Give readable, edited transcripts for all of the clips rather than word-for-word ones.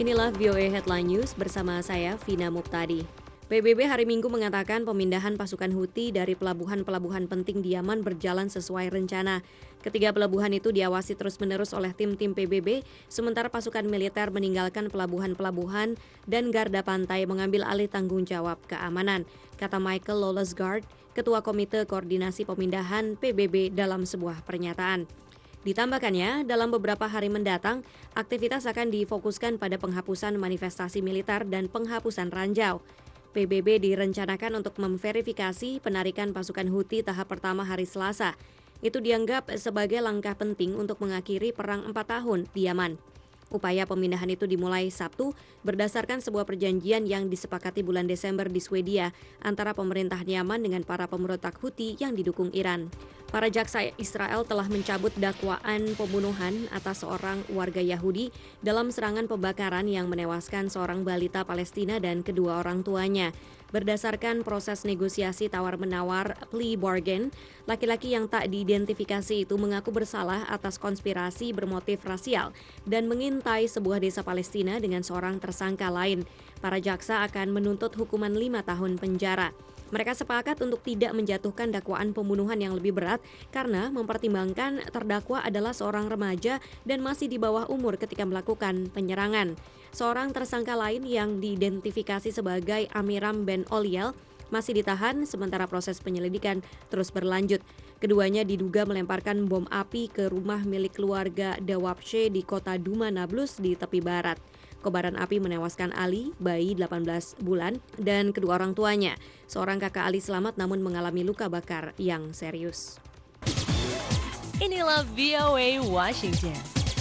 Inilah VOA Headline News bersama saya, Vina Muptadi. PBB hari Minggu mengatakan pemindahan pasukan Houthi dari pelabuhan-pelabuhan penting di Yaman berjalan sesuai rencana. Ketiga pelabuhan itu diawasi terus-menerus oleh tim-tim PBB, sementara pasukan militer meninggalkan pelabuhan-pelabuhan dan garda pantai mengambil alih tanggung jawab keamanan, kata Michael Lawlessgaard, Ketua Komite Koordinasi Pemindahan PBB dalam sebuah pernyataan. Ditambahkannya, dalam beberapa hari mendatang, aktivitas akan difokuskan pada penghapusan manifestasi militer dan penghapusan ranjau. PBB direncanakan untuk memverifikasi penarikan pasukan Houthi tahap pertama hari Selasa. Itu dianggap sebagai langkah penting untuk mengakhiri perang 4 tahun di Yaman. Upaya pemindahan itu dimulai Sabtu berdasarkan sebuah perjanjian yang disepakati bulan Desember di Swedia antara pemerintah Yaman dengan para pemberontak Houthi yang didukung Iran. Para jaksa Israel telah mencabut dakwaan pembunuhan atas seorang warga Yahudi dalam serangan pembakaran yang menewaskan seorang balita Palestina dan kedua orang tuanya. Berdasarkan proses negosiasi tawar-menawar plea bargain, laki-laki yang tak diidentifikasi itu mengaku bersalah atas konspirasi bermotif rasial dan mengintai sebuah desa Palestina dengan seorang tersangka lain. Para jaksa akan menuntut hukuman 5 tahun penjara. Mereka sepakat untuk tidak menjatuhkan dakwaan pembunuhan yang lebih berat karena mempertimbangkan terdakwa adalah seorang remaja dan masih di bawah umur ketika melakukan penyerangan. Seorang tersangka lain yang diidentifikasi sebagai Amiram Ben Oliel masih ditahan sementara proses penyelidikan terus berlanjut. Keduanya diduga melemparkan bom api ke rumah milik keluarga Dawabshe di kota Duma Nablus di tepi barat. Kobaran api menewaskan Ali, bayi 18 bulan, dan kedua orang tuanya. Seorang kakak Ali selamat namun mengalami luka bakar yang serius. Inilah VOA Washington.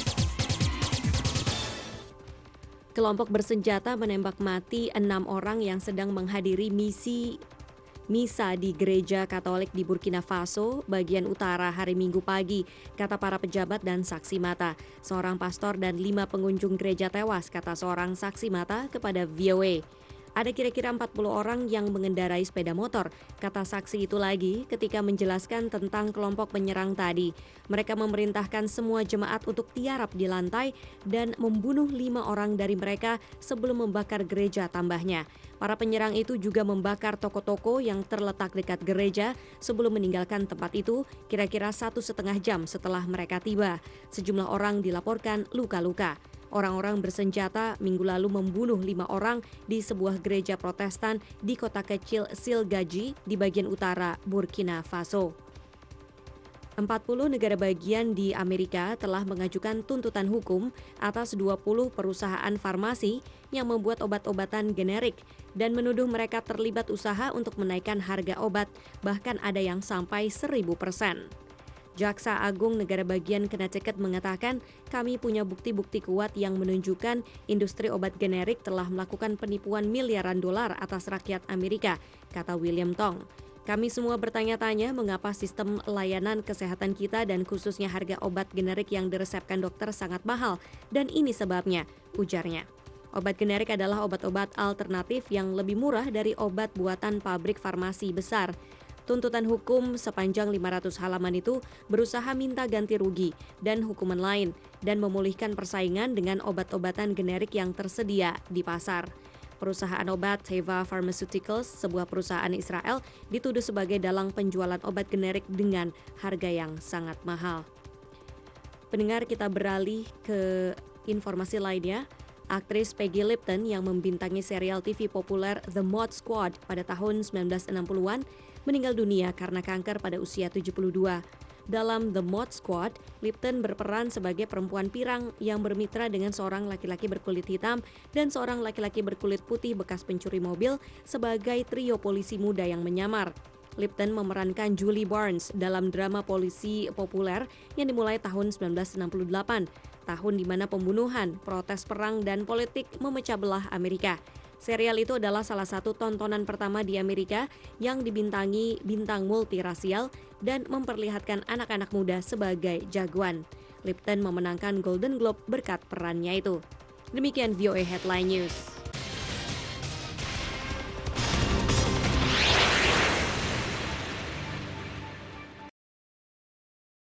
Kelompok bersenjata menembak mati 6 orang yang sedang menghadiri misa di gereja Katolik di Burkina Faso, bagian utara hari Minggu pagi, kata para pejabat dan saksi mata. Seorang pastor dan 5 pengunjung gereja tewas, kata seorang saksi mata kepada VOA. Ada kira-kira 40 orang yang mengendarai sepeda motor, kata saksi itu lagi ketika menjelaskan tentang kelompok penyerang tadi. Mereka memerintahkan semua jemaat untuk tiarap di lantai dan membunuh 5 orang dari mereka sebelum membakar gereja, tambahnya. Para penyerang itu juga membakar toko-toko yang terletak dekat gereja sebelum meninggalkan tempat itu kira-kira 1,5 jam setelah mereka tiba. Sejumlah orang dilaporkan luka-luka. Orang-orang bersenjata minggu lalu membunuh 5 orang di sebuah gereja Protestan di kota kecil Silgaji di bagian utara Burkina Faso. 40 negara bagian di Amerika telah mengajukan tuntutan hukum atas 20 perusahaan farmasi yang membuat obat-obatan generik dan menuduh mereka terlibat usaha untuk menaikkan harga obat, bahkan ada yang sampai 1000%. Jaksa Agung Negara Bagian Connecticut mengatakan, kami punya bukti-bukti kuat yang menunjukkan industri obat generik telah melakukan penipuan miliaran dolar atas rakyat Amerika, kata William Tong. Kami semua bertanya-tanya mengapa sistem layanan kesehatan kita dan khususnya harga obat generik yang diresepkan dokter sangat mahal, dan ini sebabnya, ujarnya. Obat generik adalah obat-obat alternatif yang lebih murah dari obat buatan pabrik farmasi besar. Tuntutan hukum sepanjang 500 halaman itu berusaha minta ganti rugi dan hukuman lain dan memulihkan persaingan dengan obat-obatan generik yang tersedia di pasar. Perusahaan obat Teva Pharmaceuticals, sebuah perusahaan Israel, dituduh sebagai dalang penjualan obat generik dengan harga yang sangat mahal. Pendengar, kita beralih ke informasi lainnya. Aktris Peggy Lipton yang membintangi serial TV populer The Mod Squad pada tahun 1960-an meninggal dunia karena kanker pada usia 72. Dalam The Mod Squad, Lipton berperan sebagai perempuan pirang yang bermitra dengan seorang laki-laki berkulit hitam dan seorang laki-laki berkulit putih bekas pencuri mobil sebagai trio polisi muda yang menyamar. Lipton memerankan Julie Barnes dalam drama polisi populer yang dimulai tahun 1968, tahun di mana pembunuhan, protes perang, dan politik memecah belah Amerika. Serial itu adalah salah satu tontonan pertama di Amerika yang dibintangi bintang multirasial dan memperlihatkan anak-anak muda sebagai jagoan. Lipton memenangkan Golden Globe berkat perannya itu. Demikian VOA Headline News.